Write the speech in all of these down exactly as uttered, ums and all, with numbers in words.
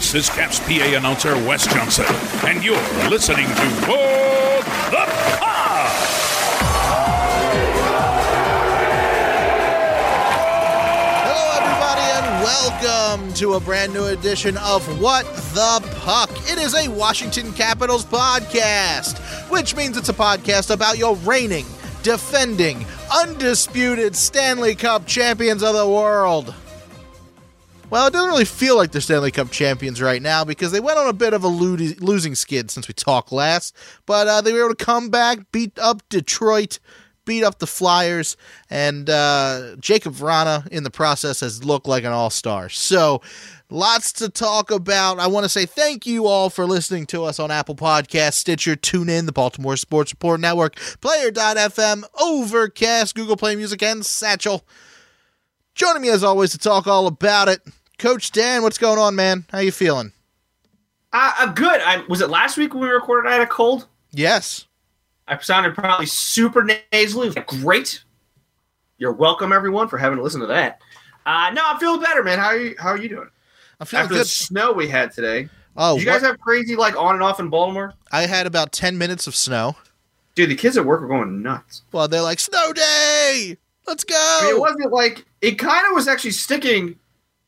This is Caps P A announcer Wes Johnson, and you're listening to For the Pod! Hello, everybody, and welcome to a brand new edition of What the Puck. It is a Washington Capitals podcast, which means it's a podcast about your reigning, defending, undisputed Stanley Cup champions of the world. Well, it doesn't really feel like they're Stanley Cup champions right now because they went on a bit of a lo- losing skid since we talked last. But uh, they were able to come back, beat up Detroit, beat up the Flyers, and uh, Jacob Vrana in the process has looked like an all-star. So, lots to talk about. I want to say thank you all for listening to us on Apple Podcasts, Stitcher, TuneIn, the Baltimore Sports Report Network, Player dot f m, Overcast, Google Play Music, and Satchel. Joining me as always to talk all about it, Coach Dan. What's going on, man? How you feeling? Uh, uh good. I was it last week when we recorded I had a cold? Yes. I sounded probably super nasally. Great. You're welcome, everyone, for having to listen to that. Uh, no, I'm feeling better, man. How are you? How are you doing? I'm feeling After good. the snow we had today. Oh, Did you guys what? have crazy like on and off in Baltimore? I had about ten minutes of snow. Dude, the kids at work were going nuts. Well, they're like, snow day! Let's go! I mean, it wasn't like it kind of was actually sticking.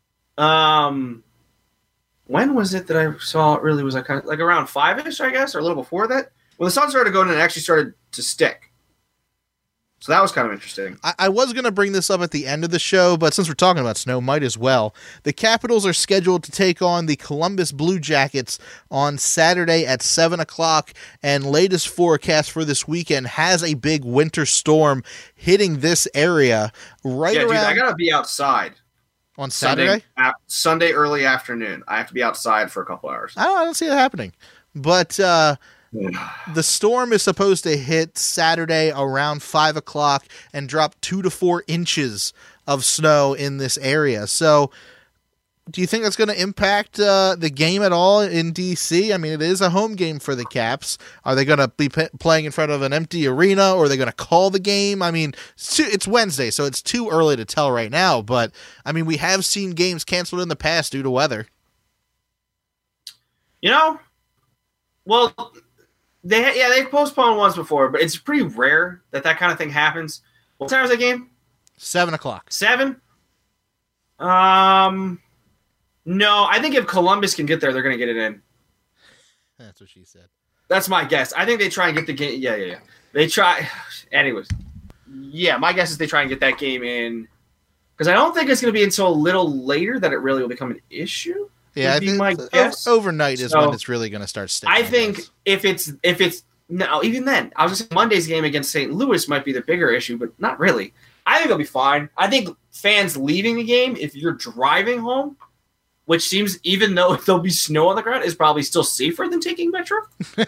Um, when was it that I saw it? Really was like kind of like around five ish, I guess, or a little before that. When the sun started going, and it actually started to stick. So that was kind of interesting. I, I was going to bring this up at the end of the show, but since we're talking about snow, might as well. The Capitals are scheduled to take on the Columbus Blue Jackets on Saturday at seven o'clock, and latest forecast for this weekend has a big winter storm hitting this area right yeah, around... dude, I got to be outside. On Saturday? Sunday, Sunday early afternoon. I have to be outside for a couple hours. I don't, I don't see it happening. But... uh the storm is supposed to hit Saturday around five o'clock and drop two to four inches of snow in this area. So do you think that's going to impact uh, the game at all in D C? I mean, it is a home game for the Caps. Are they going to be p- playing in front of an empty arena, or are they going to call the game? I mean, it's, too, it's Wednesday, so it's too early to tell right now. But, I mean, we have seen games canceled in the past due to weather. You know, well... They yeah they've postponed once before, but it's pretty rare that that kind of thing happens. What time is that game? Seven o'clock. Seven. Um, no, I think if Columbus can get there, they're going to get it in. That's what she said. That's my guess. I think they try and get the game. Yeah, yeah, yeah. They try. Anyways, yeah, my guess is they try and get that game in because I don't think it's going to be until a little later that it really will become an issue. Yeah, I think my guess. overnight is so, when it's really going to start sticking. I think if it's if it's no, even then, I was just saying Monday's game against Saint Louis might be the bigger issue, but not really. I think they'll be fine. I think fans leaving the game, if you're driving home, which seems even though there'll be snow on the ground, is probably still safer than taking Metro.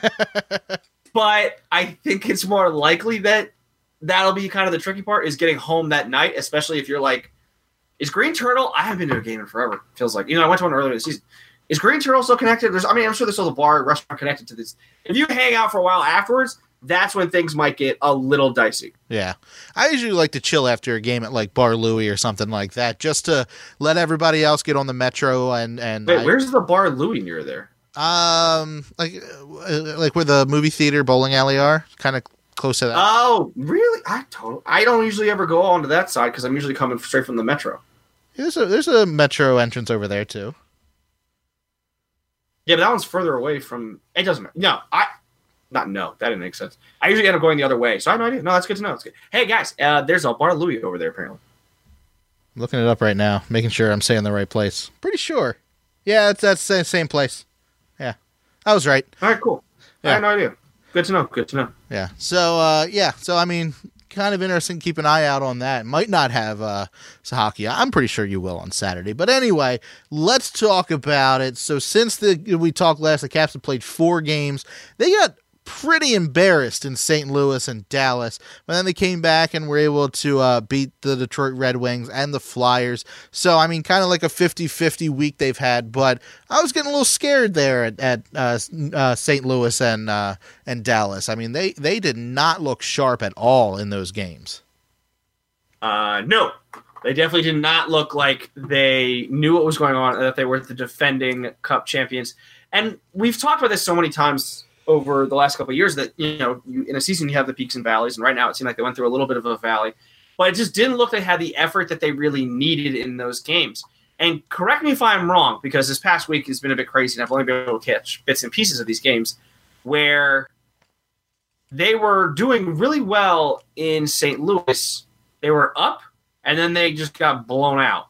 But I think it's more likely that that'll be kind of the tricky part is getting home that night, especially if you're like. Is Green Turtle? I haven't been to a game in forever. Feels like you know I went to one earlier this season. Is Green Turtle still connected? There's, I mean, I'm sure there's still a bar, restaurant connected to this. If you hang out for a while afterwards, that's when things might get a little dicey. Yeah, I usually like to chill after a game at like Bar Louie or something like that, just to let everybody else get on the Metro and and. Wait, I, where's the Bar Louie near there? Um, like uh, like where the movie theater bowling alley are, kind of close to that. Oh, really? I totally. I don't usually ever go onto that side because I'm usually coming straight from the Metro. There's a there's a Metro entrance over there too. Yeah, but that one's further away from. It doesn't matter. No, I. Not no. That didn't make sense. I usually end up going the other way, so I have no idea. No, that's good to know. That's good. Hey guys, uh, there's a Bar Louie over there apparently. I'm looking it up right now, making sure I'm saying the right place. Pretty sure. Yeah, it's that same same place. Yeah, I was right. All right, cool. Yeah. I had no idea. Good to know. Good to know. Yeah. So uh, yeah. So I mean. Kind of interesting. Keep an eye out on that. Might not have uh, Sahakia. I'm pretty sure you will on Saturday. But anyway, let's talk about it. So since the we talked last, the Caps have played four games. They got pretty embarrassed in Saint Louis and Dallas, but then they came back and were able to uh, beat the Detroit Red Wings and the Flyers. So, I mean, kind of like a fifty-fifty week they've had, but I was getting a little scared there at, at uh, uh, Saint Louis and uh, and Dallas. I mean, they, they did not look sharp at all in those games. Uh, no. They definitely did not look like they knew what was going on and that they were the defending Cup champions. And we've talked about this so many times over the last couple of years that, you know, you, in a season you have the peaks and valleys, and right now it seemed like they went through a little bit of a valley. But it just didn't look like they had the effort that they really needed in those games. And correct me if I'm wrong, because this past week has been a bit crazy, and I've only been able to catch bits and pieces of these games, where they were doing really well in Saint Louis. They were up, and then they just got blown out.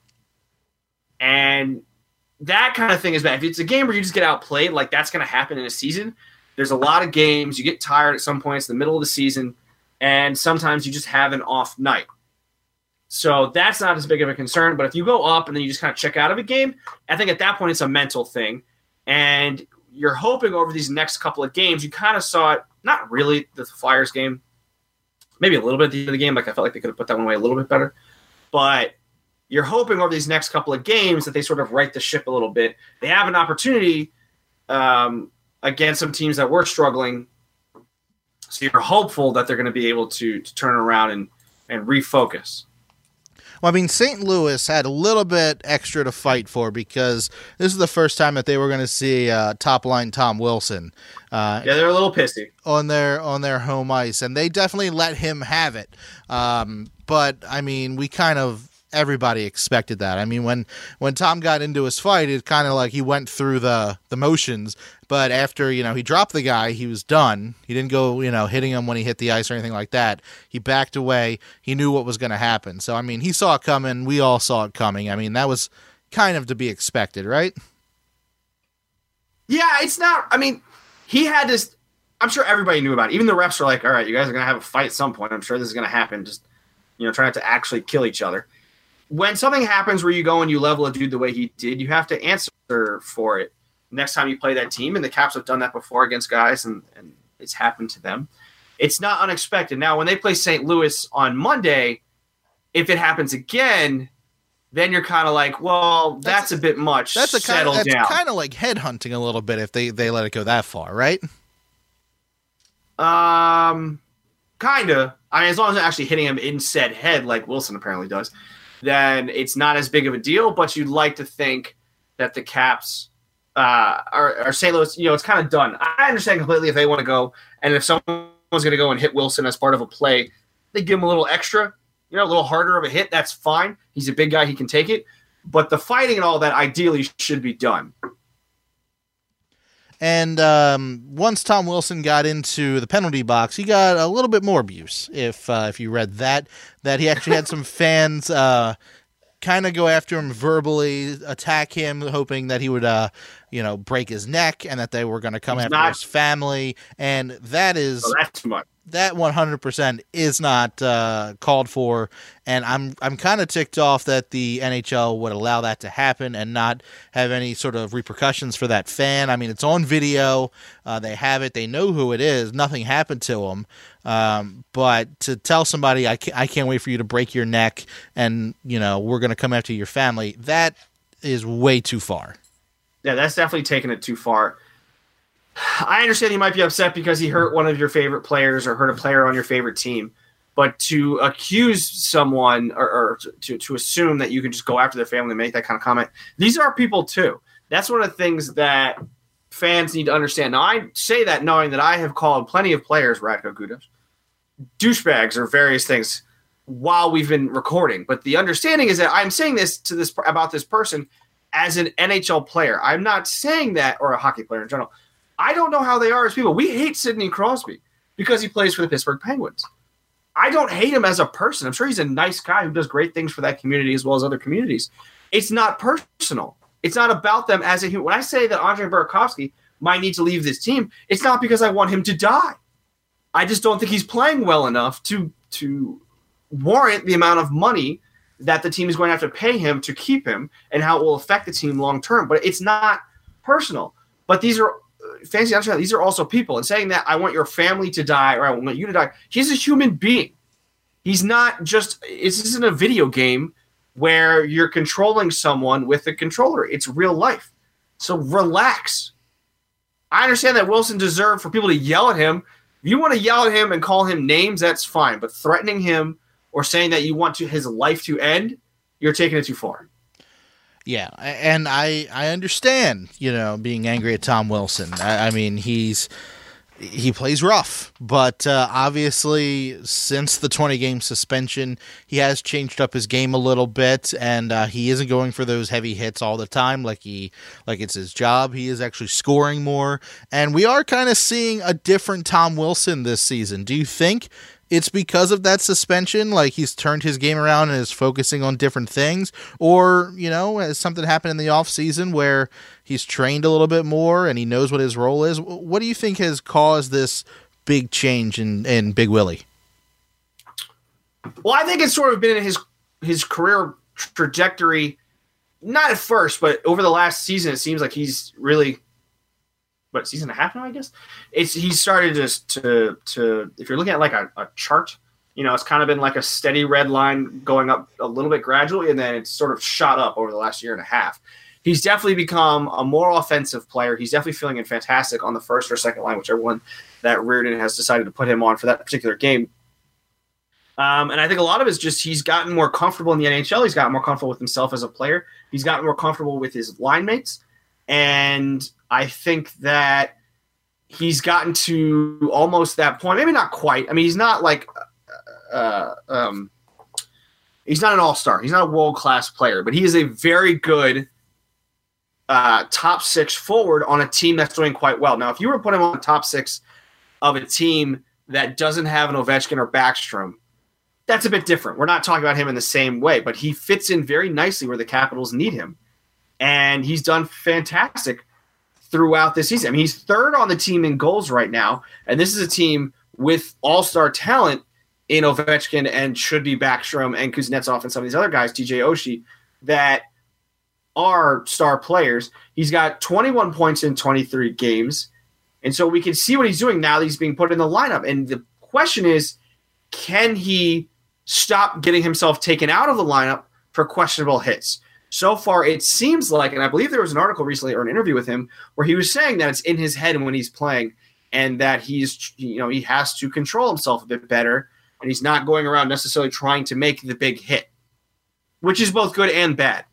And that kind of thing is bad. If it's a game where you just get outplayed, like that's going to happen in a season, there's a lot of games. You get tired at some points in the middle of the season, and sometimes you just have an off night. So that's not as big of a concern. But if you go up and then you just kind of check out of a game, I think at that point it's a mental thing. And you're hoping over these next couple of games, you kind of saw it, not really the Flyers game, maybe a little bit at the end of the game. Like I felt like they could have put that one away a little bit better. But you're hoping over these next couple of games that they sort of right the ship a little bit. They have an opportunity um, against some teams that were struggling. So you're hopeful that they're going to be able to, to turn around and, and refocus. Well, I mean, Saint Louis had a little bit extra to fight for because this is the first time that they were going to see uh, top-line Tom Wilson. Uh, yeah, they're a little pissy on their on their home ice, and they definitely let him have it. Um, but I mean, we kind of everybody expected that. I mean, when when Tom got into his fight, it kind of like he went through the the motions. But after, you know, he dropped the guy, he was done. He didn't go, you know, hitting him when he hit the ice or anything like that. He backed away. He knew what was going to happen. So, I mean, he saw it coming. We all saw it coming. I mean, that was kind of to be expected, right? Yeah, it's not. I mean, he had this. I'm sure everybody knew about it. Even the refs are like, all right, you guys are going to have a fight at some point. I'm sure this is going to happen. Just, you know, try not to actually kill each other. When something happens where you go and you level a dude the way he did, you have to answer for it next time you play that team. And the Caps have done that before against guys, and, and it's happened to them. It's not unexpected. Now, when they play Saint Louis on Monday, if it happens again, then you're kind of like, well, that's, that's a bit much. That's a Settle kind of, down. That's kind of like headhunting a little bit if they, they let it go that far, right? Um, kind of. I mean, as long as they're actually hitting him in said head, like Wilson apparently does, then it's not as big of a deal. But you'd like to think that the Caps uh, are, are Saint Louis, you know, it's kind of done. I understand completely if they want to go, and if someone's going to go and hit Wilson as part of a play, they give him a little extra, you know, a little harder of a hit. That's fine. He's a big guy. He can take it. But the fighting and all that ideally should be done. And um, once Tom Wilson got into the penalty box, he got a little bit more abuse. If uh, if you read that, that he actually had some fans uh, kind of go after him verbally, attack him, hoping that he would, uh, you know, break his neck, and that they were going to come He's after not, his family. And that is oh, that's too much. That one hundred percent is not uh, called for, and I'm I'm kind of ticked off that the N H L would allow that to happen and not have any sort of repercussions for that fan. I mean, it's on video. Uh, they have it. They know who it is. Nothing happened to him. Um, but to tell somebody, I can't, I can't wait for you to break your neck and, you know, we're going to come after your family, that is way too far. Yeah, that's definitely taking it too far. I understand you might be upset because he hurt one of your favorite players or hurt a player on your favorite team, but to accuse someone or, or to, to assume that you can just go after their family and make that kind of comment, these are people too. That's one of the things that fans need to understand. Now, I say that knowing that I have called plenty of players, Radko Gudas, douchebags or various things while we've been recording, but the understanding is that I'm saying this to this about this person as an N H L player. I'm not saying that, or a hockey player in general. I don't know how they are as people. We hate Sidney Crosby because he plays for the Pittsburgh Penguins. I don't hate him as a person. I'm sure he's a nice guy who does great things for that community as well as other communities. It's not personal. It's not about them as a human. When I say that Andre Burakovsky might need to leave this team, it's not because I want him to die. I just don't think he's playing well enough to, to warrant the amount of money that the team is going to have to pay him to keep him and how it will affect the team long term. But it's not personal. But these are fancy understand these are also people, and saying that I want your family to die or I want you to die, he's a human being. He's not just, this isn't a video game where you're controlling someone with a controller. It's real life. So relax. I understand that Wilson deserved for people to yell at him. If you want to yell at him and call him names, that's fine. But threatening him or saying that you want to his life to end, you're taking it too far. Yeah, and I I understand, you know, being angry at Tom Wilson. I, I mean, he's he plays rough, but uh, obviously since the twenty-game suspension, he has changed up his game a little bit, and uh, he isn't going for those heavy hits all the time like he like it's his job. He is actually scoring more, and we are kind of seeing a different Tom Wilson this season. Do you think it's because of that suspension, like he's turned his game around and is focusing on different things? Or, you know, has something happened in the offseason where he's trained a little bit more and he knows what his role is? What do you think has caused this big change in, in Big Willie? Well, I think it's sort of been in his, his career trajectory, not at first, but over the last season, it seems like he's really – what, season and a half now, I guess? It's he started to to to if you're looking at like a, a chart, you know, it's kind of been like a steady red line going up a little bit gradually, and then it's sort of shot up over the last year and a half. He's definitely become a more offensive player. He's definitely feeling in fantastic on the first or second line, whichever one that Reardon has decided to put him on for that particular game. Um, and I think a lot of it is just he's gotten more comfortable in the N H L. He's gotten more comfortable with himself as a player. He's gotten more comfortable with his line mates. And I think that he's gotten to almost that point. Maybe not quite. I mean, he's not like uh, um, he's not an all-star. He's not a world-class player, but he is a very good uh, top six forward on a team that's doing quite well. Now, if you were to put him on the top six of a team that doesn't have an Ovechkin or Backstrom, that's a bit different. We're not talking about him in the same way, but he fits in very nicely where the Capitals need him. And he's done fantastic throughout this season. I mean, he's third on the team in goals right now, and this is a team with all-star talent in Ovechkin and should be Backstrom and Kuznetsov and some of these other guys, T J Oshie, that are star players. He's got twenty-one points in twenty-three games, and so we can see what he's doing now that he's being put in the lineup. And the question is, can he stop getting himself taken out of the lineup for questionable hits? So far, it seems like, and I believe there was an article recently or an interview with him where he was saying that it's in his head when he's playing and that he's, you know, he has to control himself a bit better and he's not going around necessarily trying to make the big hit, which is both good and bad.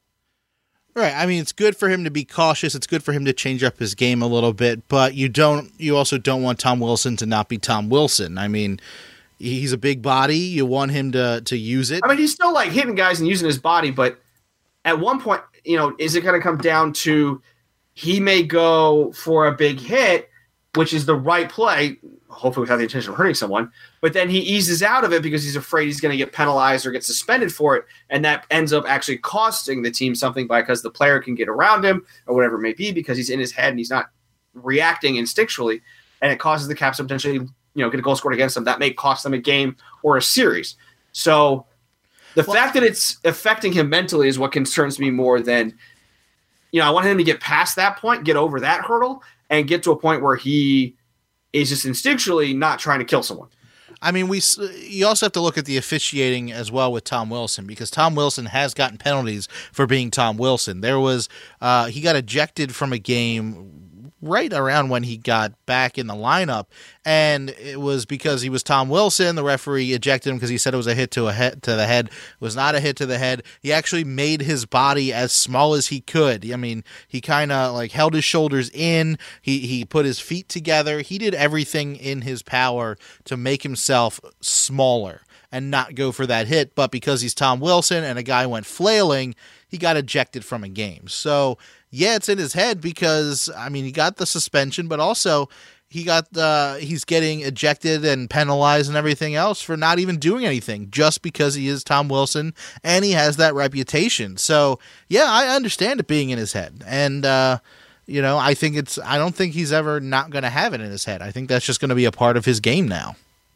Right. I mean, it's good for him to be cautious. It's good for him to change up his game a little bit, but you don't, you also don't want Tom Wilson to not be Tom Wilson. I mean, he's a big body. You want him to, to use it. I mean, he's still like hitting guys and using his body, but at one point, you know, is it going to come down to he may go for a big hit, which is the right play, hopefully without the intention of hurting someone, but then he eases out of it because he's afraid he's going to get penalized or get suspended for it, and that ends up actually costing the team something because the player can get around him or whatever it may be because he's in his head and he's not reacting instinctually, and it causes the Caps to potentially, you know, get a goal scored against them. That may cost them a game or a series. So the well, fact that it's affecting him mentally is what concerns me more than, you know, I want him to get past that point, get over that hurdle, and get to a point where he is just instinctually not trying to kill someone. I mean, we you also have to look at the officiating as well with Tom Wilson, because Tom Wilson has gotten penalties for being Tom Wilson. There was uh, he got ejected from a game right around when he got back in the lineup, and it was because he was Tom Wilson. The referee ejected him because he said it was a hit to a head to the head. It was not a hit to the head. He actually made his body as small as he could. I mean, he kind of like held his shoulders in. He he put his feet together. He did everything in his power to make himself smaller and not go for that hit. But because he's Tom Wilson and a guy went flailing, he got ejected from a game. So yeah, it's in his head because, I mean, he got the suspension, but also he got uh, he's getting ejected and penalized and everything else for not even doing anything just because he is Tom Wilson and he has that reputation. So, yeah, I understand it being in his head. And, uh, you know, I think it's, I don't think he's ever not going to have it in his head. I think that's just going to be a part of his game now.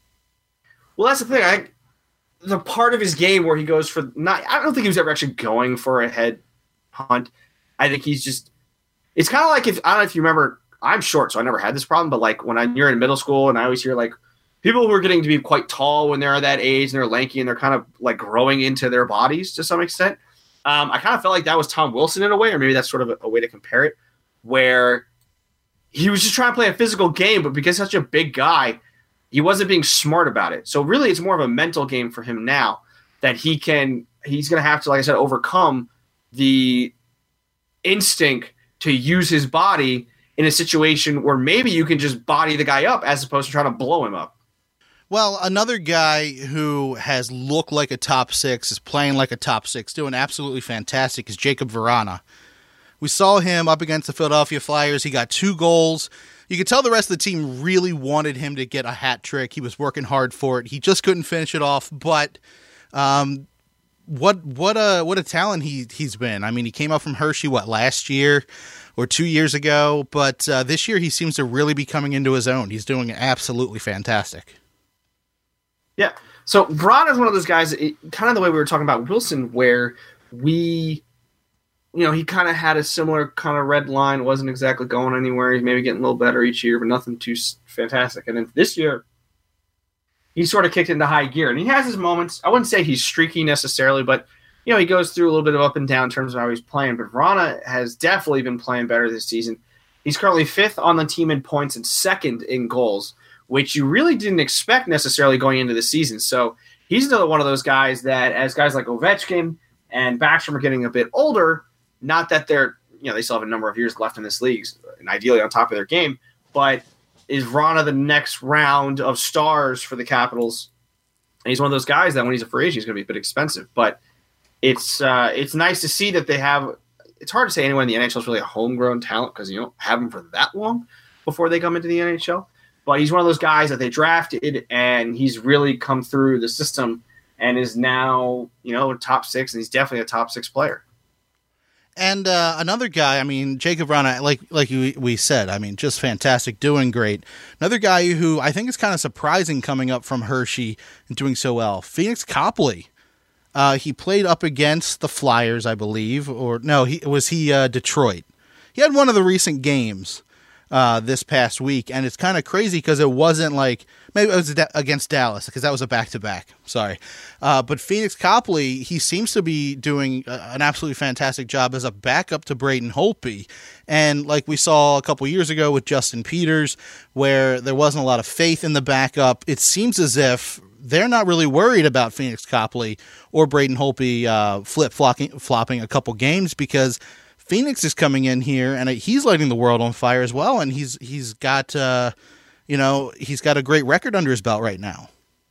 Well, that's the thing. I, the part of his game where he goes for not, I don't think he was ever actually going for a head hunt. I think he's just, it's kind of like if, I don't know if you remember, I'm short, so I never had this problem, but like when I, you're in middle school and I always hear like people who are getting to be quite tall when they're that age and they're lanky and they're kind of like growing into their bodies to some extent. Um, I kind of felt like that was Tom Wilson in a way, or maybe that's sort of a, a way to compare it, where he was just trying to play a physical game, but because he's such a big guy, he wasn't being smart about it. So really it's more of a mental game for him now that he can he's going to have to, like I said, overcome the instinct to use his body in a situation where maybe you can just body the guy up as opposed to trying to blow him up. Well, another guy who has looked like a top six, is playing like a top six, doing absolutely fantastic, is Jakub Vrana. We saw him up against the Philadelphia Flyers. He got two goals. You could tell the rest of the team really wanted him to get a hat trick. He was working hard for it. He just couldn't finish it off. But um, what what a what a talent he he's been. I mean, he came up from Hershey what last year or two years ago, but uh, this year he seems to really be coming into his own. He's doing absolutely fantastic. Yeah. So Vrana is one of those guys, it, kind of the way we were talking about Wilson, where we, you know, he kind of had a similar kind of red line, wasn't exactly going anywhere. He's maybe getting a little better each year, but nothing too fantastic. And then this year, he sort of kicked into high gear. And he has his moments. I wouldn't say he's streaky necessarily, but, you know, he goes through a little bit of up and down in terms of how he's playing. But Vrana has definitely been playing better this season. He's currently fifth on the team in points and second in goals, which you really didn't expect necessarily going into the season. So he's another one of those guys that, as guys like Ovechkin and Backstrom are getting a bit older, not that they're, you know, they still have a number of years left in this league and ideally on top of their game, but is Vrana the next round of stars for the Capitals? And he's one of those guys that when he's a free agent, he's going to be a bit expensive. But it's uh, it's nice to see that they have – it's hard to say anyone in the N H L is really a homegrown talent because you don't have them for that long before they come into the N H L. But he's one of those guys that they drafted, and he's really come through the system and is now, you know, top six, and he's definitely a top six player. And uh, another guy, I mean, Jakub Vrana, like like we, we said, I mean, just fantastic, doing great. Another guy who I think is kind of surprising coming up from Hershey and doing so well, Phoenix Copley. Uh, he played up against the Flyers, I believe, or no, he was he uh, Detroit. He had one of the recent games Uh, this past week, and it's kind of crazy because it wasn't like, maybe it was against Dallas because that was a back-to-back, sorry. Uh, but Phoenix Copley, he seems to be doing a, an absolutely fantastic job as a backup to Braden Holtby. And like we saw a couple years ago with Justin Peters, where there wasn't a lot of faith in the backup, it seems as if they're not really worried about Phoenix Copley or Braden Holtby uh, flip-flopping flopping a couple games because Phoenix is coming in here, and he's lighting the world on fire as well. And he's he's got uh, you know he's got a great record under his belt right now.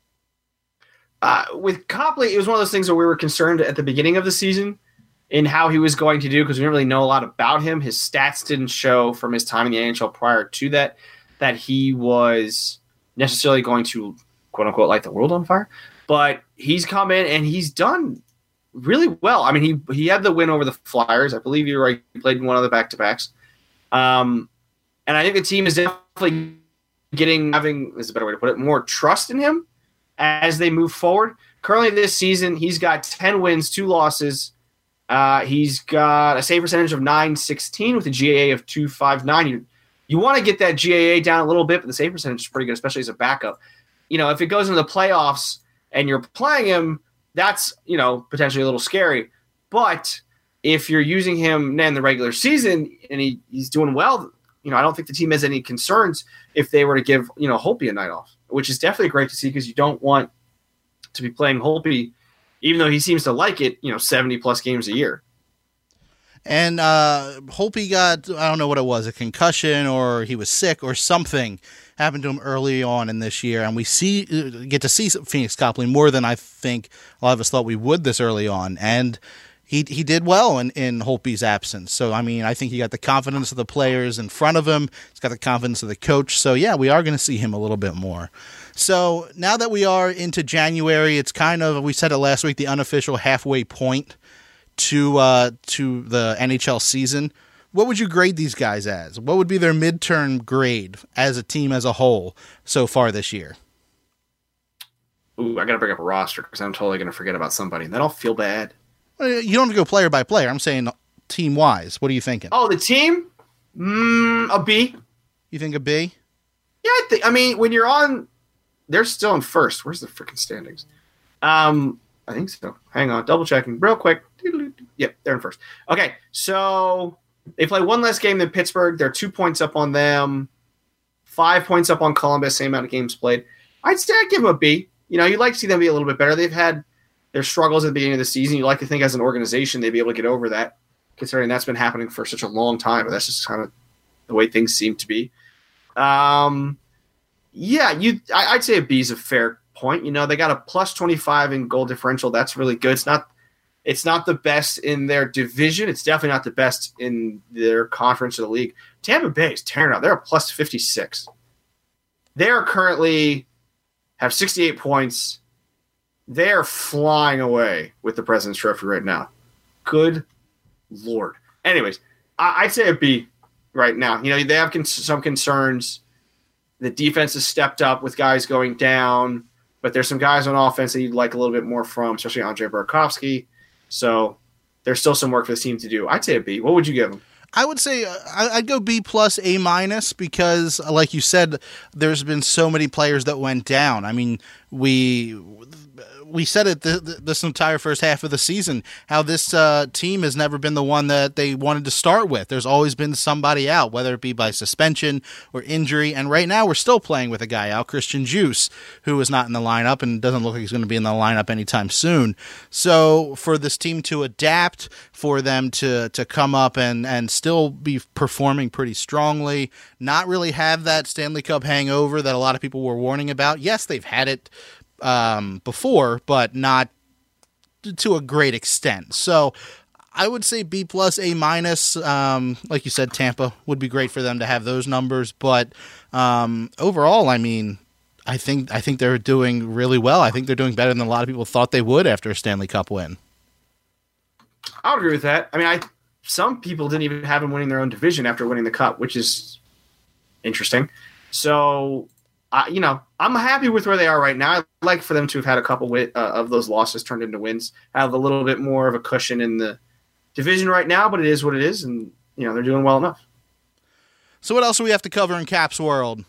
Uh, with Copley, it was one of those things where we were concerned at the beginning of the season in how he was going to do because we didn't really know a lot about him. His stats didn't show from his time in the N H L prior to that that he was necessarily going to quote unquote light the world on fire. But he's come in and he's done really well. I mean, he he had the win over the Flyers. I believe you're right. He played in one of the back-to-backs. Um, and I think the team is definitely getting, having, is a better way to put it, more trust in him as they move forward. Currently this season, he's got ten wins, two losses. Uh, he's got a save percentage of nine sixteen with a G A A of two fifty-nine. You, you want to get that G A A down a little bit, but the save percentage is pretty good, especially as a backup. You know, if it goes into the playoffs and you're playing him, that's, you know, potentially a little scary. But if you're using him in the regular season and he, he's doing well, you know, I don't think the team has any concerns if they were to give, you know, Holtby a night off, which is definitely great to see because you don't want to be playing Holtby, even though he seems to like it, you know, seventy plus games a year. And uh, Holtby got, I don't know what it was, a concussion or he was sick or something happened to him early on in this year. And we see get to see Phoenix Copley more than I think a lot of us thought we would this early on. And he he did well in, in Holtby's absence. So, I mean, I think he got the confidence of the players in front of him. He's got the confidence of the coach. So, yeah, we are going to see him a little bit more. So now that we are into January, it's kind of, we said it last week, the unofficial halfway point to uh, to the N H L season. What would you grade these guys as? What would be their midterm grade as a team as a whole so far this year? Ooh, I got to bring up a roster because I'm totally going to forget about somebody, and then I'll feel bad. You don't have to go player by player. I'm saying team-wise. What are you thinking? Oh, the team? Mm, a B. You think a B? Yeah, I think. I mean, when you're on, they're still in first. Where's the freaking standings? Um, I think so. Hang on, double checking real quick. Yep, they're in first. Okay, so they play one less game than Pittsburgh. They're two points up on them, five points up on Columbus, same amount of games played. I'd say I'd give them a B. You know, you'd like to see them be a little bit better. They've had their struggles at the beginning of the season. You like to think as an organization they'd be able to get over that, considering that's been happening for such a long time. But that's just kind of the way things seem to be. Um, yeah, you. I, I'd say a B is a fair point. You know, they got a plus twenty-five in goal differential. That's really good. It's not. It's not the best in their division. It's definitely not the best in their conference of the league. Tampa Bay is tearing out. They're a plus fifty-six. They are currently have sixty-eight points. They are flying away with the President's Trophy right now. Good Lord. Anyways, I, I'd say a B right now. You know, they have con- some concerns. The defense has stepped up with guys going down, but there's some guys on offense that you'd like a little bit more from, especially Andre Burakovsky. So there's still some work for this team to do. I'd say a B. What would you give them? I would say uh, I'd go B plus, A minus, because, like you said, there's been so many players that went down. I mean, we we said it th- th- this entire first half of the season, how this uh, team has never been the one that they wanted to start with. There's always been somebody out, whether it be by suspension or injury. And right now we're still playing with a guy out, Christian Juice, who is not in the lineup and doesn't look like he's going to be in the lineup anytime soon. So for this team to adapt, for them to, to come up and, and still be performing pretty strongly, not really have that Stanley Cup hangover that a lot of people were warning about. Yes, they've had it um, before, but not to a great extent. So I would say B plus, A minus. Um, like you said, Tampa would be great for them to have those numbers, but um, overall, I mean, I think I think they're doing really well. I think they're doing better than a lot of people thought they would after a Stanley Cup win. I would agree with that. I mean, I some people didn't even have them winning their own division after winning the Cup, which is interesting. So, uh, you know, I'm happy with where they are right now. I'd like for them to have had a couple win- uh, of those losses turned into wins, have a little bit more of a cushion in the division right now, but it is what it is, and, you know, they're doing well enough. So what else do we have to cover in Caps World?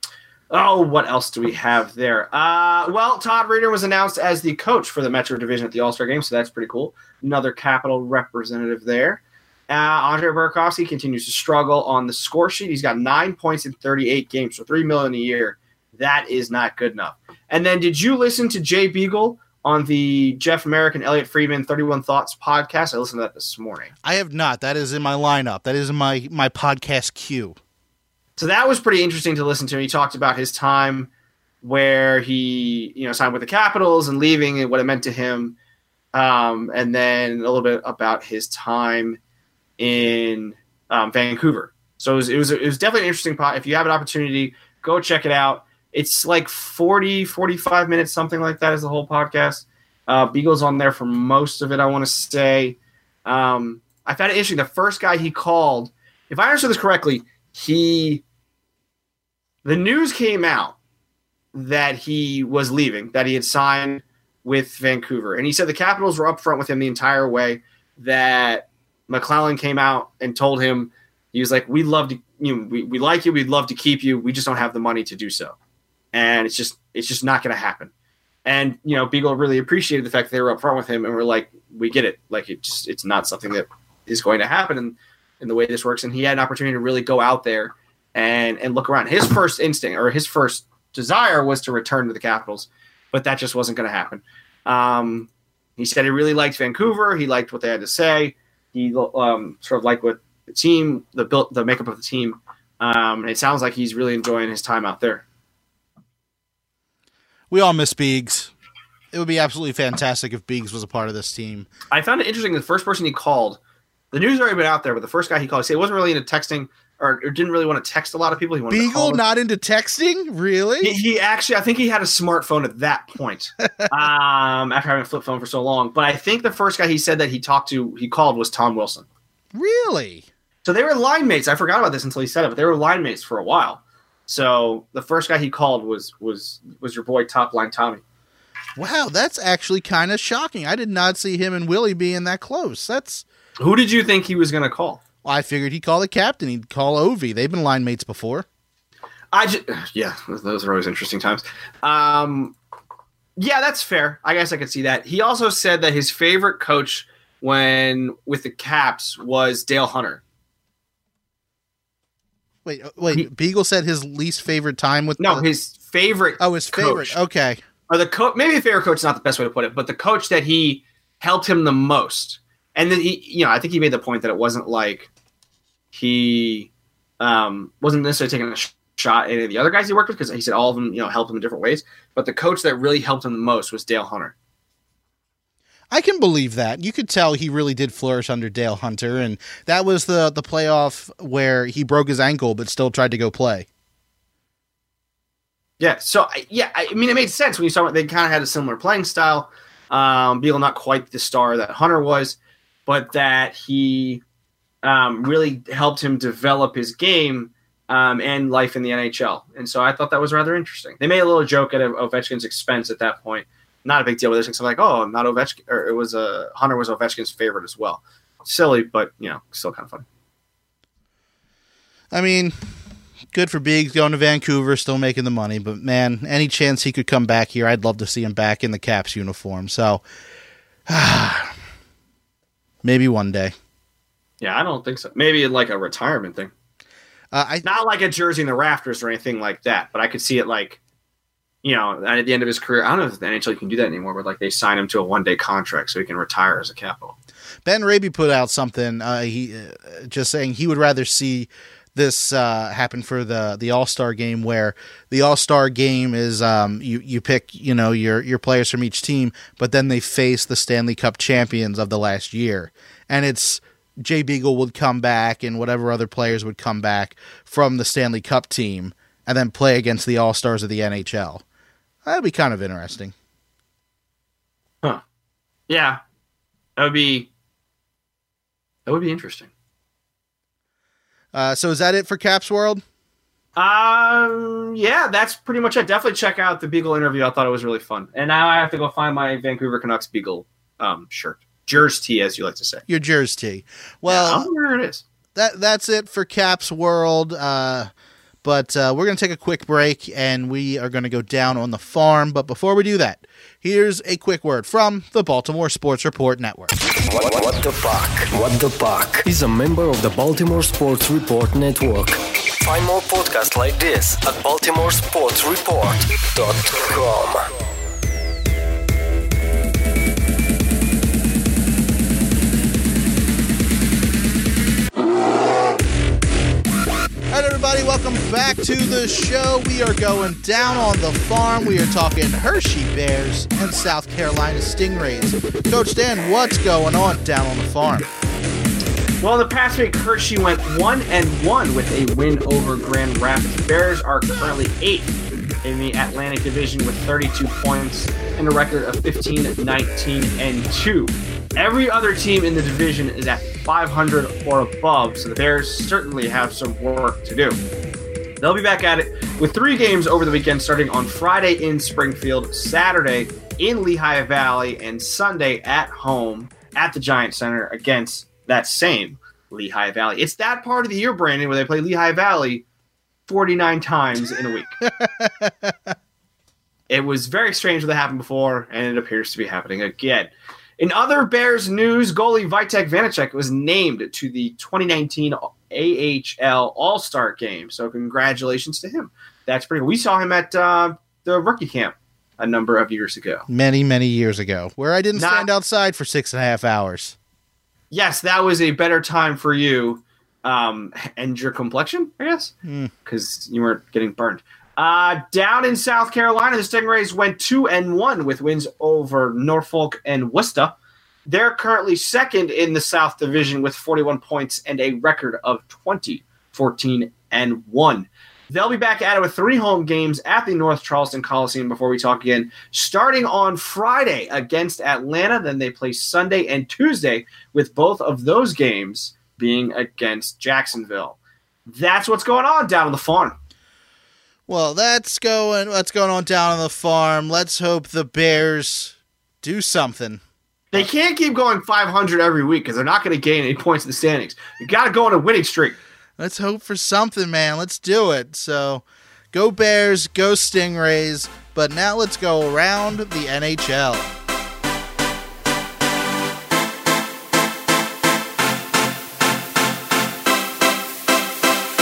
Oh, what else do we have there? Uh, well, Todd Reeder was announced as the coach for the Metro Division at the All-Star Game, so that's pretty cool. Another Capital representative there. Uh, Andre Burakovsky continues to struggle on the score sheet. He's got nine points in thirty-eight games, so three million dollars a year. That is not good enough. And then did you listen to Jay Beagle on the Jeff Merrick and Elliot Friedman thirty-one Thoughts podcast? I listened to that this morning. I have not. That is in my lineup. That is in my, my podcast queue. So that was pretty interesting to listen to. He talked about his time where he, you know, signed with the Capitals and leaving and what it meant to him. Um, and then a little bit about his time in um, Vancouver. So it was, it was it was definitely an interesting pod. If you have an opportunity, go check it out. It's like forty, forty-five minutes, something like that is the whole podcast. Uh, Beagle's on there for most of it, I want to say. Um, I found it interesting. The first guy he called, if I understood this correctly, he the news came out that he was leaving, that he had signed with Vancouver. And he said the Capitals were up front with him the entire way, that McClellan came out and told him, he was like, we'd love to, you know, we, we like you, we'd love to keep you, we just don't have the money to do so. And it's just it's just not going to happen. And, you know, Beagle really appreciated the fact that they were up front with him and were like, we get it. Like, it just it's not something that is going to happen in, in the way this works. And he had an opportunity to really go out there and, and look around. His first instinct or his first desire was to return to the Capitals, but that just wasn't going to happen. Um, he said he really liked Vancouver. He liked what they had to say. He um, sort of liked what the team, the built, the makeup of the team. Um, and it sounds like he's really enjoying his time out there. We all miss Beegs. It would be absolutely fantastic if Beegs was a part of this team. I found it interesting. The first person he called, the news had already been out there, but the first guy he called, he said he wasn't really into texting or, or didn't really want to text a lot of people. He wanted Beagle to call not into texting? Really? He, he actually, I think he had a smartphone at that point um, after having a flip phone for so long. But I think the first guy he said that he talked to, he called was Tom Wilson. Really? So they were line mates. I forgot about this until he said it, but they were line mates for a while. So the first guy he called was was was your boy Top Line Tommy. Wow, that's actually kind of shocking. I did not see him and Willie being that close. That's Who did you think he was going to call? Well, I figured he'd call the captain. He'd call Ovi. They've been line mates before. I just, yeah, those are always interesting times. Um, yeah, that's fair. I guess I could see that. He also said that his favorite coach when with the Caps was Dale Hunter. Wait, wait. He, Beagle said his least favorite time with no, the, his favorite. Oh, his favorite. Coach okay, or the coach, maybe a favorite coach is not the best way to put it, but the coach that he helped him the most. And then he, you know, I think he made the point that it wasn't like he um, wasn't necessarily taking a sh- shot at any of the other guys he worked with, because he said all of them, you know, helped him in different ways. But the coach that really helped him the most was Dale Hunter. I can believe that. You could tell he really did flourish under Dale Hunter, and that was the the playoff where he broke his ankle but still tried to go play. Yeah, so, yeah, I mean, it made sense when you saw it. They kind of had a similar playing style. Um, Beagle not quite the star that Hunter was, but that he um, really helped him develop his game um, and life in the N H L. And so I thought that was rather interesting. They made a little joke at Ovechkin's expense at that point. Not a big deal with this, except like, oh, not Ovechkin, or it was a Hunter was Ovechkin's favorite as well. Silly, but you know, still kind of fun. I mean, good for Biggs going to Vancouver, still making the money. But man, any chance he could come back here, I'd love to see him back in the Caps uniform. So maybe one day. Yeah, I don't think so. Maybe like a retirement thing. Uh, I not like a jersey in the rafters or anything like that, but I could see it like, you know, at the end of his career. I don't know if the N H L can do that anymore, but like they sign him to a one-day contract so he can retire as a Capital. Ben Raby put out something. Uh, he uh, just saying he would rather see this uh, happen for the the All-Star game, where the All-Star game is um, you you pick you know your your players from each team, but then they face the Stanley Cup champions of the last year, and it's Jay Beagle would come back and whatever other players would come back from the Stanley Cup team and then play against the All-Stars of the N H L. That'd be kind of interesting. Huh. Yeah. That would be that would be interesting. Uh, so is that it for Caps World? Um, yeah, that's pretty much it. Definitely check out the Beagle interview. I thought it was really fun. And now I have to go find my Vancouver Canucks Beagle um, shirt. Jersey, as you like to say. Your Jersey. Well, yeah, I don't know where it is. That, that's it for Caps World. Uh, but uh, we're going to take a quick break, and we are going to go down on the farm. But before we do that, here's a quick word from the Baltimore Sports Report Network. What, what the Puck? What the Puck is a member of the Baltimore Sports Report Network. Find more podcasts like this at baltimore sports report dot com. All right, everybody, welcome back to the show. We are going down on the farm. We are talking Hershey Bears and South Carolina Stingrays. Coach Dan, what's going on down on the farm? Well, the past week, Hershey went one and one with a win over Grand Rapids. Bears are currently eighth in the Atlantic Division with thirty-two points and a record of fifteen, nineteen, and two. Every other team in the division is at five hundred or above, so the Bears certainly have some work to do. They'll be back at it with three games over the weekend, starting on Friday in Springfield, Saturday in Lehigh Valley, and Sunday at home at the Giant Center against that same Lehigh Valley. It's that part of the year, Brandon, where they play Lehigh Valley forty-nine times in a week. It was very strange when that happened before, and it appears to be happening again. In other Bears news, goalie Vitek Vanacek was named to the twenty nineteen A H L All-Star Game, so congratulations to him. That's pretty cool. We saw him at uh, the rookie camp a number of years ago. Many, many years ago, where I didn't Not- stand outside for six and a half hours. Yes, that was a better time for you um, and your complexion, I guess, because mm. you weren't getting burned. Uh, down in South Carolina, the Stingrays went two and one with wins over Norfolk and Worcester. They're currently second in the South Division with forty-one points and a record of twenty, fourteen, and one. They'll be back at it with three home games at the North Charleston Coliseum before we talk again, starting on Friday against Atlanta. Then they play Sunday and Tuesday, with both of those games being against Jacksonville. That's what's going on down on the farm. Well, that's going, what's going on down on the farm. Let's hope the Bears do something. They can't keep going five hundred every week because they're not going to gain any points in the standings. You got to go on a winning streak. Let's hope for something, man. Let's do it. So, go Bears, go Stingrays. But now let's go around the N H L.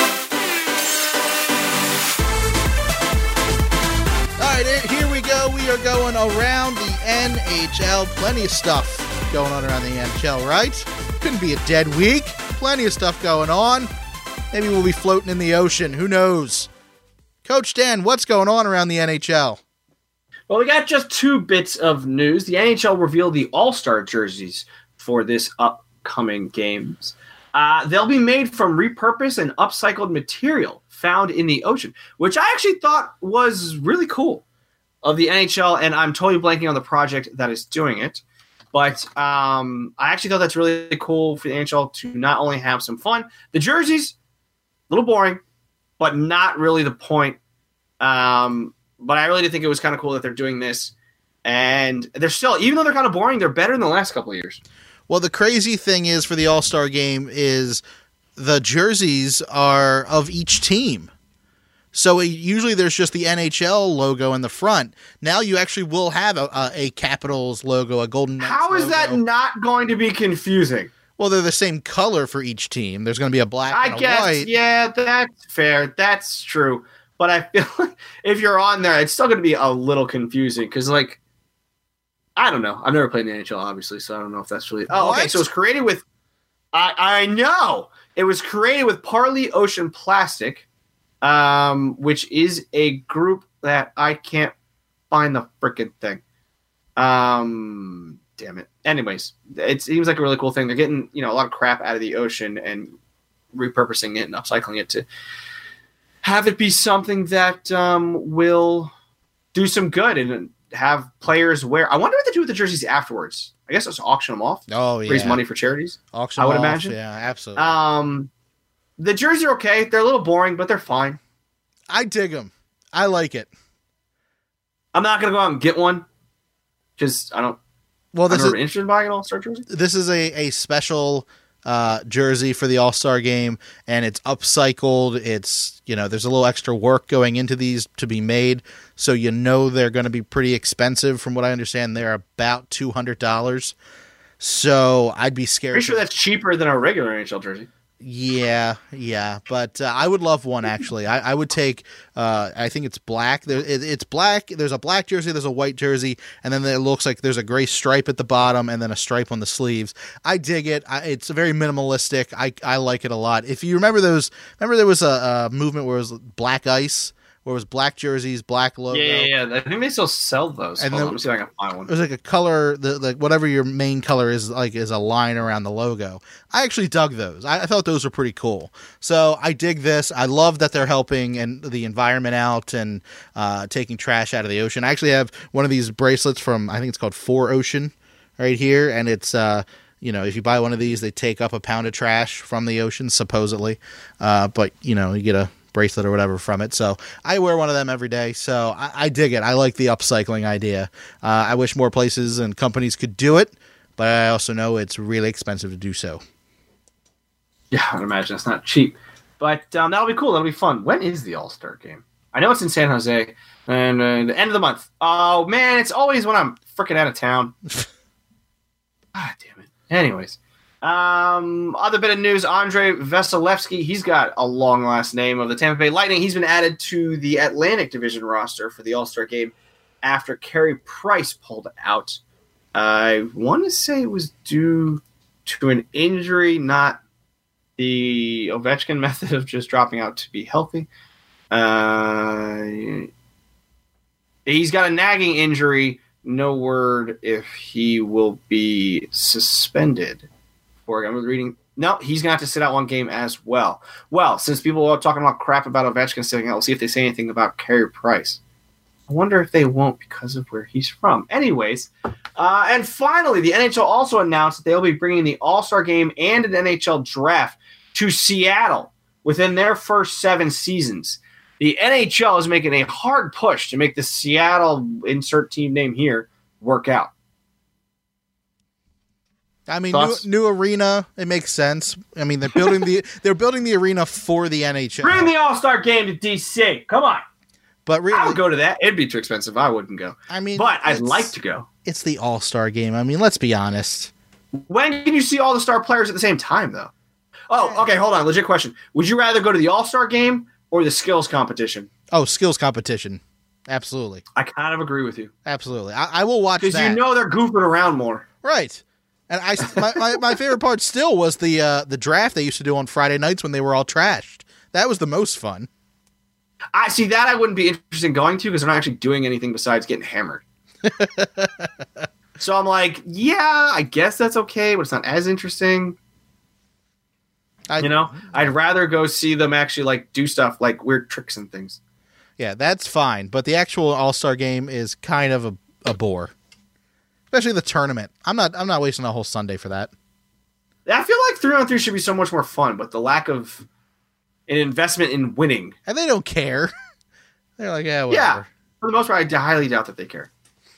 All right, here we go. We are are going around the N H L. Plenty of stuff going on around the N H L, right? Couldn't be a dead week. Plenty of stuff going on. Maybe we'll be floating in the ocean. Who knows? Coach Dan, what's going on around the N H L? Well, we got just two bits of news. The N H L revealed the All-Star jerseys for this upcoming games. Uh, they'll be made from repurposed and upcycled material found in the ocean, which I actually thought was really cool of the N H L, and I'm totally blanking on the project that is doing it. But um, I actually thought that's really cool for the N H L to not only have some fun. The jerseys, a little boring, but not really the point. Um, but I really did think it was kind of cool that they're doing this. And they're still, even though they're kind of boring, they're better than the last couple of years. Well, the crazy thing is for the All-Star game is the jerseys are of each team. So it, usually there's just the N H L logo in the front. Now you actually will have a, a, a Capitals logo, a Golden Knights How is logo. that not going to be confusing? Well, they're the same color for each team. There's going to be a black I and a guess, white. yeah, that's fair. That's true. But I feel like if you're on there, it's still going to be a little confusing because, like, I don't know. I've never played in the N H L, obviously, so I don't know if that's really. Oh, What? okay. So it was created with. I I know it was created with Parley Ocean Plastic, um, which is a group that I can't find the freaking thing. Um, damn it. Anyways, it seems like a really cool thing. They're getting you know a lot of crap out of the ocean and repurposing it and upcycling it to have it be something that um, will do some good and have players wear. I wonder what they do with the jerseys afterwards. I guess just auction them off. Oh, yeah. Raise money for charities. Auction I would off. imagine. Yeah, absolutely. Um, the jerseys are okay. They're a little boring, but they're fine. I dig them. I like it. I'm not gonna go out and get one. Just I don't. Well, I'm this never is interested in buying an All-Star jersey. this is a, a special uh, jersey for the All-Star game, and it's upcycled. It's, you know, there's a little extra work going into these to be made, so you know they're going to be pretty expensive. From what I understand, they're about two hundred dollars. So I'd be scared. Pretty sure to- that's cheaper than a regular N H L jersey. Yeah, yeah, but uh, I would love one actually. I, I would take. Uh, I think it's black. There, it, it's black. There's a black jersey. There's a white jersey, and then it looks like there's a gray stripe at the bottom, and then a stripe on the sleeves. I dig it. I, it's very minimalistic. I I like it a lot. If you remember those, remember there was a, a movement where it was black ice, where it was black jerseys, black logo. Yeah, yeah, yeah. I think they still sell those. And Hold then- on, let me see if I can find one. It was like a color, the, the whatever your main color is, like is a line around the logo. I actually dug those. I, I thought those were pretty cool. So I dig this. I love that they're helping and the environment out and uh, taking trash out of the ocean. I actually have one of these bracelets from, I think it's called Four Ocean, right here, and it's uh, you know, if you buy one of these, they take up a pound of trash from the ocean supposedly, uh, but you know, you get a bracelet or whatever from it. So I wear one of them every day. So I, I dig it. I like the upcycling idea. Uh, I wish more places and companies could do it, but I also know it's really expensive to do so. Yeah, I would imagine it's not cheap. But um, that'll be cool. That'll be fun. When is the All-Star game? I know it's in San Jose and uh, the end of the month. Oh, man, it's always when I'm freaking out of town. Ah, damn it. Anyways. Um, other bit of news, Andrei Vasilevsky, he's got a long last name of the Tampa Bay Lightning. He's been added to the Atlantic Division roster for the All-Star game after Carey Price pulled out. I want to say it was due to an injury, not the Ovechkin method of just dropping out to be healthy. Uh, he's got a nagging injury. No word if he will be suspended. For I'm reading. No, he's going to have to sit out one game as well. Well, since people are talking about crap about Ovechkin sitting out, we'll see if they say anything about Carey Price. I wonder if they won't because of where he's from. Anyways, uh, and finally, the N H L also announced that they'll be bringing the All-Star game and an N H L draft to Seattle within their first seven seasons. The N H L is making a hard push to make the Seattle insert team name here work out. I mean, new, new arena, it makes sense. I mean, they're building the they're building the arena for the N H L. Bring the All-Star game to D C. Come on. But really, I would go to that. It'd be too expensive. I wouldn't go. I mean, but I'd it's- like to go. It's the All-Star game. I mean, let's be honest. When can you see all the star players at the same time, though? Oh, okay, hold on. Legit question. Would you rather go to the All-Star game or the skills competition? Oh, skills competition. Absolutely. I kind of agree with you. Absolutely. I, I will watch that. Because you know they're goofing around more. Right. And I, my, my, my favorite part still was the uh, the draft they used to do on Friday nights when they were all trashed. That was the most fun. I see that I wouldn't be interested in going to because they're not actually doing anything besides getting hammered. So I'm like, yeah, I guess that's okay, but it's not as interesting. I, you know, I'd rather go see them actually like do stuff like weird tricks and things. Yeah, that's fine. But the actual All-Star game is kind of a, a bore. Especially the tournament. I'm not I'm not wasting a whole Sunday for that. I feel like three on three should be so much more fun, but the lack of an investment in winning. And they don't care. They're like, yeah, whatever. Yeah. For the most part, I highly doubt that they care.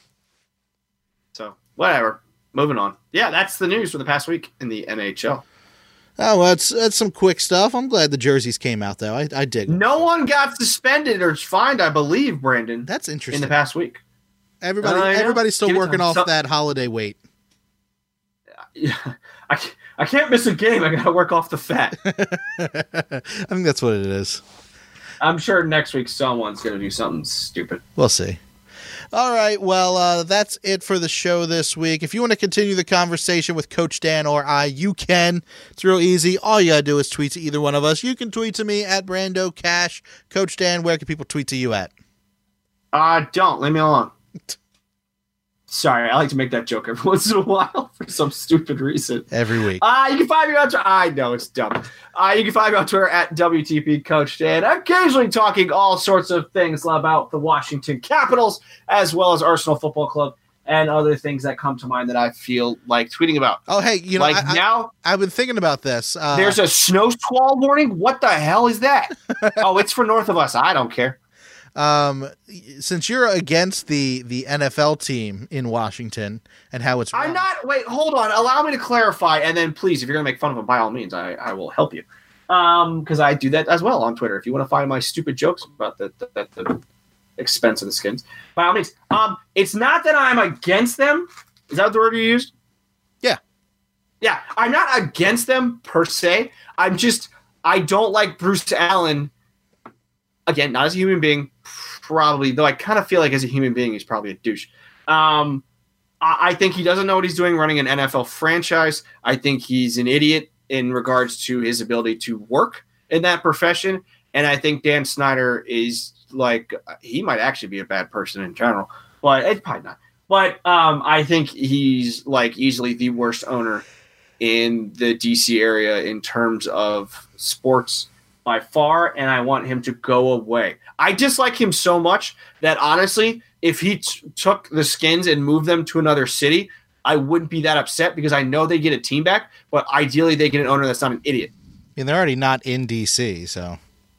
So, whatever. Moving on. Yeah, that's the news for the past week in the N H L. Oh, well, that's, that's some quick stuff. I'm glad the jerseys came out, though. I, I dig them. No one got suspended or fined, I believe, Brandon. That's interesting. In the past week. Everybody, uh, everybody's still Give working off so- that holiday weight. Yeah, I, I can't miss a game. I got to work off the fat. I think that's what it is. I'm sure next week someone's going to do something stupid. We'll see. All right, well, uh, that's it for the show this week. If you want to continue the conversation with Coach Dan or I, you can. It's real easy. All you got to do is tweet to either one of us. You can tweet to me at Brando Cash. Coach Dan, where can people tweet to you at? Uh, don't. Leave me alone. Sorry, I like to make that joke every once in a while for some stupid reason. Every week. Uh, you can find me on Twitter. I know, it's dumb. Uh, you can find me on Twitter at W T P Coach Dan. Occasionally talking all sorts of things about the Washington Capitals, as well as Arsenal Football Club, and other things that come to mind that I feel like tweeting about. Oh, hey, you know, like I, now, I, I've been thinking about this. Uh, there's a snow squall warning. What the hell is that? Oh, it's for north of us. I don't care. Um, since you're against the, the N F L team in Washington and how it's run. I'm not. Wait, hold on. Allow me to clarify, and then please, if you're gonna make fun of them, by all means, I, I will help you. Um, because I do that as well on Twitter. If you want to find my stupid jokes about the the, the the expense of the skins, by all means. Um, it's not that I'm against them. Is that the word you used? Yeah. Yeah, I'm not against them per se. I'm just I don't like Bruce Allen. Again, not as a human being, probably, though I kind of feel like as a human being, he's probably a douche. Um, I, I think he doesn't know what he's doing running an N F L franchise. I think he's an idiot in regards to his ability to work in that profession. And I think Dan Snyder is like, he might actually be a bad person in general, but it's probably not. But um, I think he's like easily the worst owner in the D C area in terms of sports by far, and I want him to go away. I dislike him so much that honestly, if he t- took the Skins and moved them to another city, I wouldn't be that upset because I know they get a team back, but ideally they get an owner that's not an idiot. And they're already not in D C, so.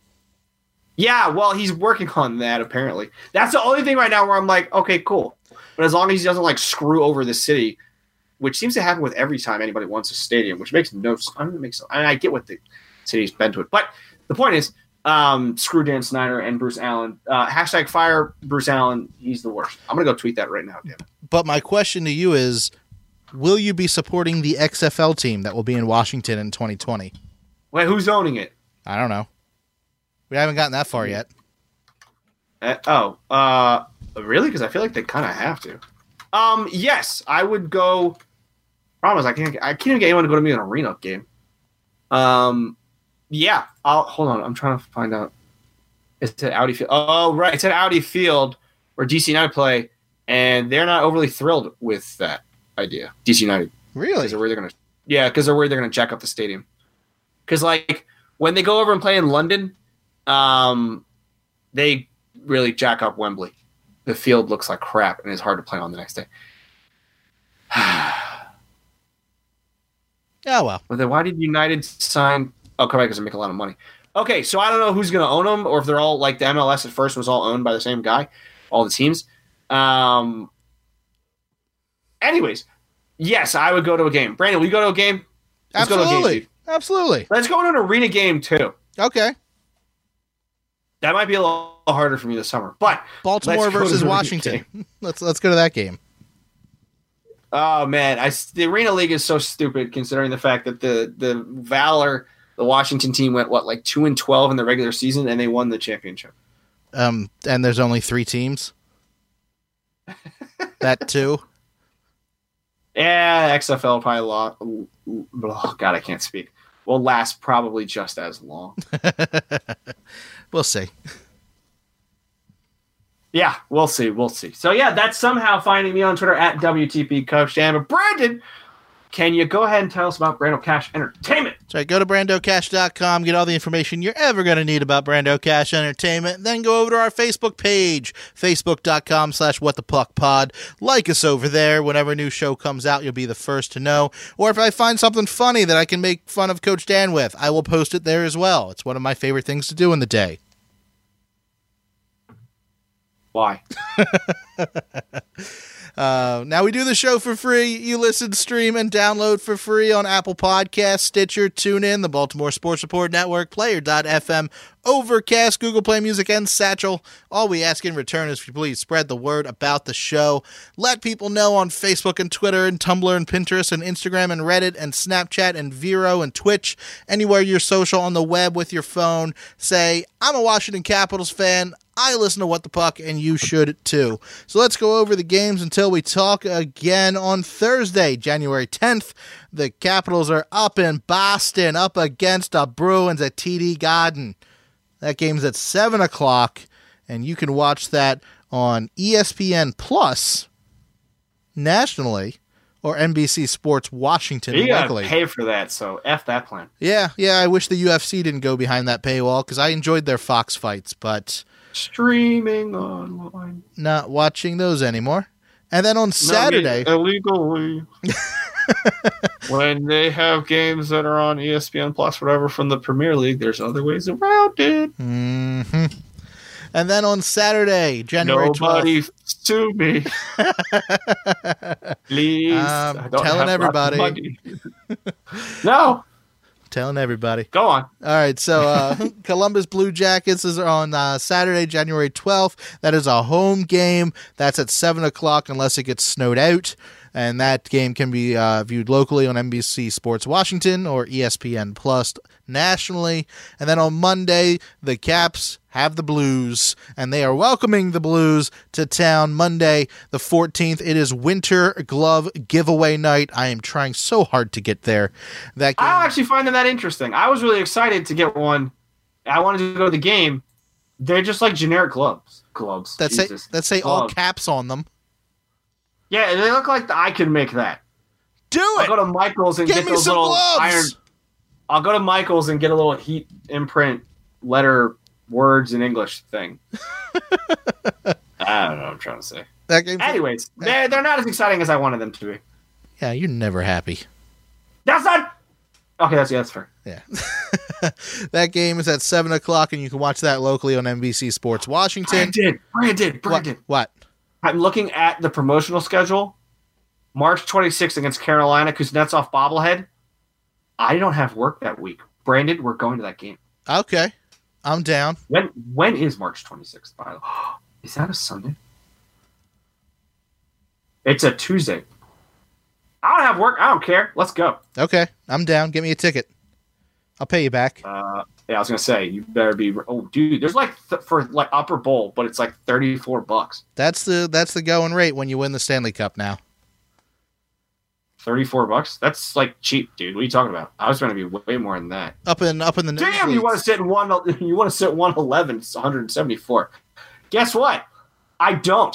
Yeah, well, he's working on that apparently. That's the only thing right now where I'm like, okay, cool. But as long as he doesn't like screw over the city, which seems to happen with every time anybody wants a stadium, which makes no sense. I mean, it makes. I mean, I get what the city's been to it, but the point is, um, screw Dan Snyder and Bruce Allen. Uh, hashtag fire Bruce Allen. He's the worst. I'm gonna go tweet that right now, Dan. But my question to you is, will you be supporting the X F L team that will be in Washington in twenty twenty? Wait, who's owning it? I don't know. We haven't gotten that far yet. Uh, oh, uh, really? Because I feel like they kind of have to. Um, yes, I would go. Problem is, I can't. I can't even get anyone to go to me an arena game. Um. Yeah, I'll hold on. I'm trying to find out. It's at Audi Field. Oh, right. It's at Audi Field where D C United play, and they're not overly thrilled with that idea. D C United. Really? Because they're worried they're gonna. Yeah, because they're worried they're gonna jack up the stadium. Because like when they go over and play in London, um, they really jack up Wembley. The field looks like crap, and it's hard to play on the next day. Oh well. But then why did United sign? Oh, come back because they make a lot of money. Okay, so I don't know who's going to own them, or if they're all like the M L S at first was all owned by the same guy, all the teams. Um. Anyways, yes, I would go to a game. Brandon, will you go to a game? Let's Absolutely. Go to a game, Absolutely. Let's go to an arena game too. Okay. That might be a little harder for me this summer, but Baltimore versus Washington. let's let's go to that game. Oh man, I the Arena League is so stupid considering the fact that the the Valor. The Washington team went, what, like two and twelve in the regular season, and they won the championship. Um, and there's only three teams. That too. Yeah, X F L probably long. Oh, God, I can't speak. Will last probably just as long. We'll see. Yeah, we'll see. We'll see. So, yeah, that's somehow finding me on Twitter at W T P Coach Dan. But Brandon, can you go ahead and tell us about Brando Cash Entertainment? That's right. Go to brando cash dot com, get all the information you're ever going to need about Brando Cash Entertainment. Then go over to our Facebook page, facebook dot com slash what the puck pod. Like us over there. Whenever a new show comes out, you'll be the first to know. Or if I find something funny that I can make fun of Coach Dan with, I will post it there as well. It's one of my favorite things to do in the day. Why? Uh, now, we do the show for free. You listen, stream, and download for free on Apple Podcasts, Stitcher, TuneIn, the Baltimore Sports Report Network, Player dot f m, Overcast, Google Play Music, and Satchel. All we ask in return is for you please spread the word about the show. Let people know on Facebook and Twitter and Tumblr and Pinterest and Instagram and Reddit and Snapchat and Vero and Twitch. Anywhere you're social on the web with your phone, say, I'm a Washington Capitals fan. I listen to What the Puck, and you should too. So let's go over the games until we talk again on Thursday, January tenth. The Capitals are up in Boston, up against the Bruins at T D Garden. That game's at seven o'clock, and you can watch that on E S P N Plus nationally or N B C Sports Washington You gotta locally. pay for that, so F that plan. Yeah, yeah, I wish the U F C didn't go behind that paywall because I enjoyed their Fox fights, but Streaming online. not watching those anymore. And then on Saturday, No, illegally. When they have games that are on E S P N Plus, whatever, from the Premier League, there's other ways around it. hmm and then on Saturday, January Nobody twelfth, sue me. Please. Um, I don't telling have lots of everybody. money. No, telling everybody. go on. All right, so uh, Columbus Blue Jackets is on uh, Saturday, January twelfth. That is a home game. That's at seven o'clock unless it gets snowed out. And that game can be uh, viewed locally on N B C Sports Washington or E S P N Plus nationally. And then on Monday, the Caps have the Blues, and they are welcoming the Blues to town Monday the fourteenth. It is Winter Glove Giveaway Night. I am trying so hard to get there. That game, I actually find that interesting. I was really excited to get one. I wanted to go to the game. They're just like generic gloves. Gloves. that say, Jesus. that say all Glove. caps on them. Yeah, they look like I could make that. Do I'll it! go to Michael's and Get get me those some little gloves! iron. I'll go to Michael's and get a little heat imprint letter words in English thing. I don't know what I'm trying to say. That game. Anyways, they're, they're not as exciting as I wanted them to be. Yeah, you're never happy. That's not... Okay, that's, yeah, that's fair. Yeah. That game is at seven o'clock, and you can watch that locally on N B C Sports Washington. Brandon, Brandon, What? Brandon. What? I'm looking at the promotional schedule. March twenty-sixth against Carolina, Kuznetsov bobblehead. I don't have work that week. Brandon, we're going to that game. Okay. I'm down. When When is March twenty-sixth, by the way? Is that a Sunday? It's a Tuesday. I don't have work. I don't care. Let's go. Okay. I'm down. Get me a ticket. I'll pay you back. Uh, yeah, I was gonna say you better be. Oh, dude, there's like th- for like upper bowl, but it's like thirty-four bucks. That's the that's the going rate when you win the Stanley Cup now. Thirty-four bucks. That's like cheap, dude. What are you talking about? I was going to be way more than that. Up in up in the Damn, you want to sit in one? You want to sit one eleven? It's one hundred seventy-four. Guess what? I don't.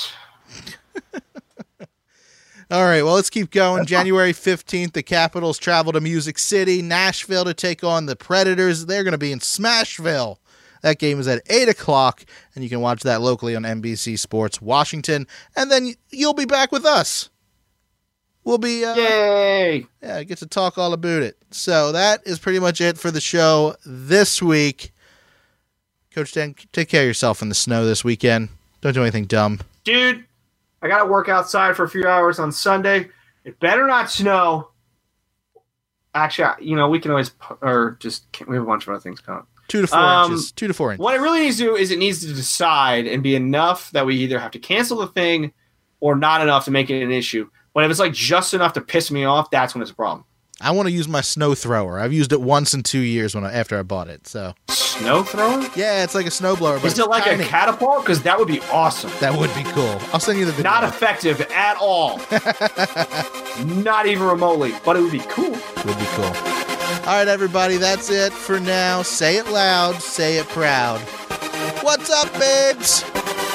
All right, well, let's keep going. January fifteenth, the Capitals travel to Music City, Nashville to take on the Predators. They're going to be in Smashville. That game is at eight o'clock, and you can watch that locally on N B C Sports Washington. And then you'll be back with us. We'll be, uh, Yay! yeah, get to talk all about it. So that is pretty much it for the show this week. Coach Dan, take care of yourself in the snow this weekend. Don't do anything dumb. Dude, I got to work outside for a few hours on Sunday. It better not snow. Actually, I- you know, we can always, pu- or just, we have a bunch of other things coming. Two to four Um, inches. Two to four inches. What it really needs to do is it needs to decide and be enough that we either have to cancel the thing or not enough to make it an issue. But if it's like just enough to piss me off, that's when it's a problem. I want to use my snow thrower. I've used it once in two years when I, after I bought it. So Snow thrower? yeah, it's like a snowblower. But Is it like tiny. a catapult? Because that would be awesome. That would be cool. I'll send you the video. Not effective at all. Not even remotely, but it would be cool. Would be cool. All right, everybody, that's it for now. Say it loud, say it proud. What's up, babes?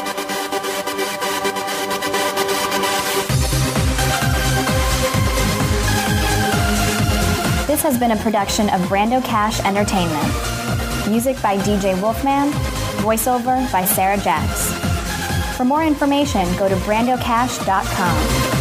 This has been a production of Brando Cash Entertainment. Music by D J Wolfman. Voiceover by Sarah Jacks. For more information, go to brando cash dot com.